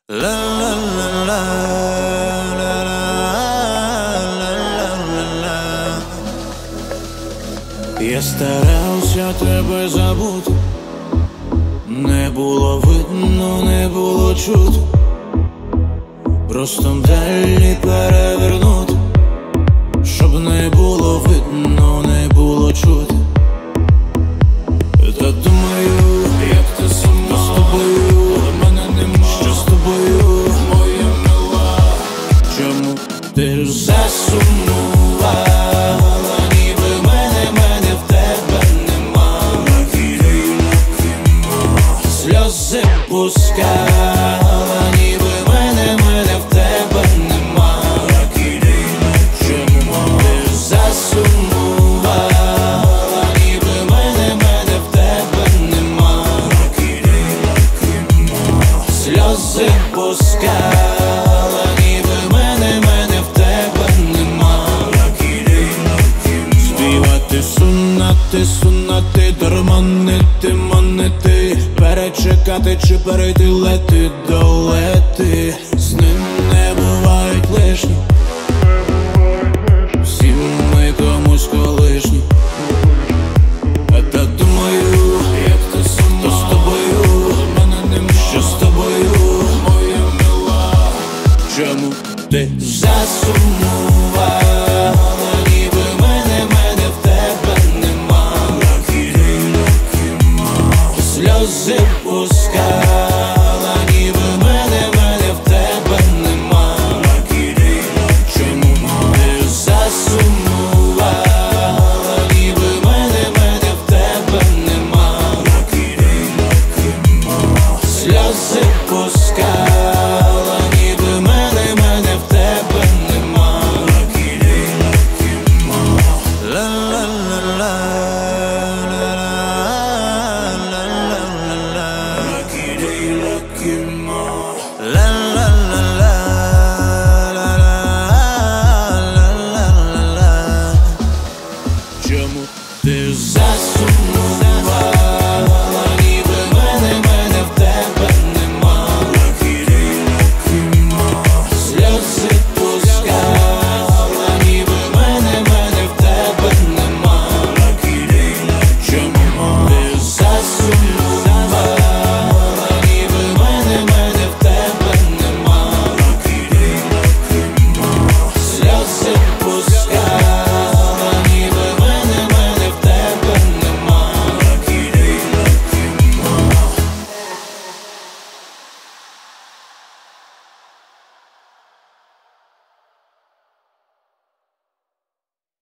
La la la la la la la la la. Я старався тебе забути, не було видно, не було чути, просто далі перевернути, щоб не було видно, не було чути. Та думаю, як ти сама з тобою, мене нема, що з тобою, моя мила. Чому ти засумувала, ніби мене в тебе нема. Сльози пускала, ніби мене в тебе нема. Чому ти засумувала, ніби мене в тебе нема. Сльози пускала, ніби мене в тебе нема. Співати, сунати, дорманити, манити, перечекати чи перейти, лети до лети. З ним не бувають лишні, всі ми комусь колишні. Та думаю, як ти сама, то з тобою, мене нема, що з тобою, моя мила. Чому ти засумувала?